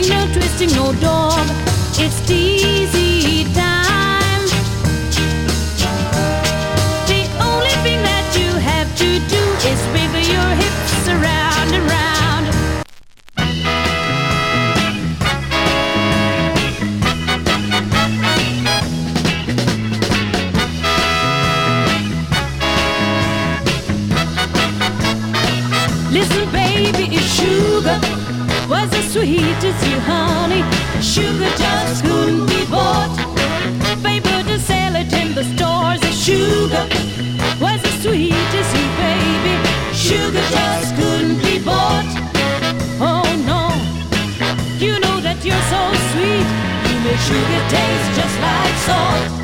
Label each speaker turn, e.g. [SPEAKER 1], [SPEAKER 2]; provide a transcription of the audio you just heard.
[SPEAKER 1] knocking, no twisting, no dog. It's dizzy time. The only thing that you have to do is wiggle your hips around and round. Listen, baby, if sugar was as sweet as you, honey, sugar just couldn't be bought. Paper to sell it in the stores. If sugar was as sweet as you, baby, sugar just couldn't be bought. Oh no, you know that you're so sweet. You make sugar taste just like salt.